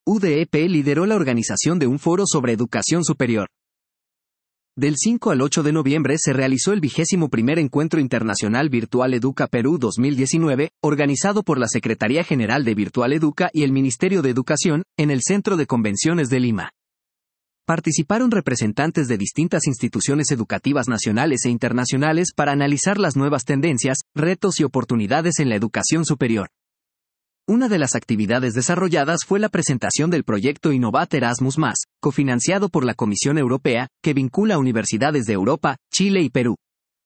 UDEP lideró la organización de un foro sobre educación superior. Del 5 al 8 de noviembre se realizó el 21º Encuentro Internacional Virtual Educa Perú 2019, organizado por la Secretaría General de Virtual Educa y el Ministerio de Educación, en el Centro de Convenciones de Lima. Participaron representantes de distintas instituciones educativas nacionales e internacionales para analizar las nuevas tendencias, retos y oportunidades en la educación superior. Una de las actividades desarrolladas fue la presentación del proyecto Innovat Erasmus+, cofinanciado por la Comisión Europea, que vincula a universidades de Europa, Chile y Perú.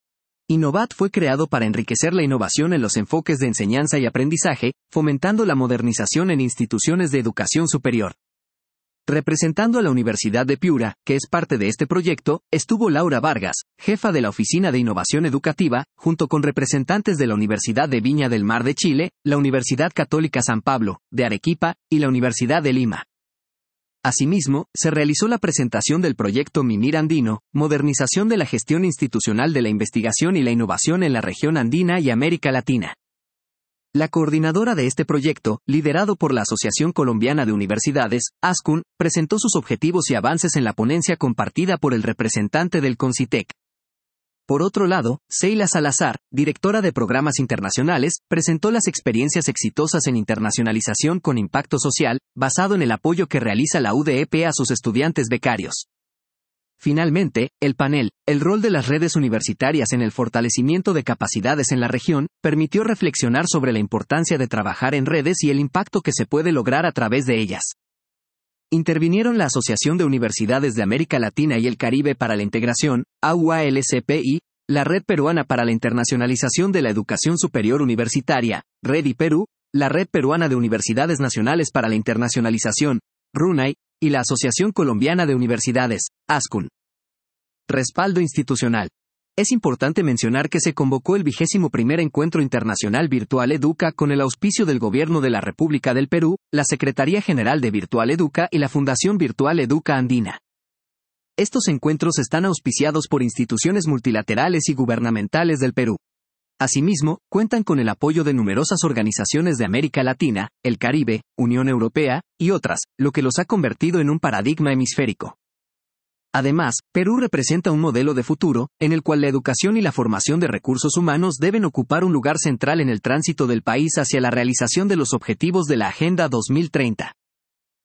Innovat fue creado para enriquecer la innovación en los enfoques de enseñanza y aprendizaje, fomentando la modernización en instituciones de educación superior. Representando a la Universidad de Piura, que es parte de este proyecto, estuvo Laura Vargas, jefa de la Oficina de Innovación Educativa, junto con representantes de la Universidad de Viña del Mar de Chile, la Universidad Católica San Pablo, de Arequipa, y la Universidad de Lima. Asimismo, se realizó la presentación del proyecto Mimir Andino, modernización de la gestión institucional de la investigación y la innovación en la región andina y América Latina. La coordinadora de este proyecto, liderado por la Asociación Colombiana de Universidades, ASCUN, presentó sus objetivos y avances en la ponencia compartida por el representante del CONCITEC. Por otro lado, Seila Salazar, directora de Programas Internacionales, presentó las experiencias exitosas en internacionalización con impacto social, basado en el apoyo que realiza la UDEP a sus estudiantes becarios. Finalmente, el panel, el rol de las redes universitarias en el fortalecimiento de capacidades en la región, permitió reflexionar sobre la importancia de trabajar en redes y el impacto que se puede lograr a través de ellas. Intervinieron la Asociación de Universidades de América Latina y el Caribe para la Integración, AUALCPI, la Red Peruana para la Internacionalización de la Educación Superior Universitaria, REDI Perú, la Red Peruana de Universidades Nacionales para la Internacionalización, RUNAI, y la Asociación Colombiana de Universidades, ASCUN. Respaldo institucional. Es importante mencionar que se convocó el 21º Encuentro Internacional Virtual Educa con el auspicio del Gobierno de la República del Perú, la Secretaría General de Virtual Educa y la Fundación Virtual Educa Andina. Estos encuentros están auspiciados por instituciones multilaterales y gubernamentales del Perú. Asimismo, cuentan con el apoyo de numerosas organizaciones de América Latina, el Caribe, Unión Europea, y otras, lo que los ha convertido en un paradigma hemisférico. Además, Perú representa un modelo de futuro, en el cual la educación y la formación de recursos humanos deben ocupar un lugar central en el tránsito del país hacia la realización de los objetivos de la Agenda 2030.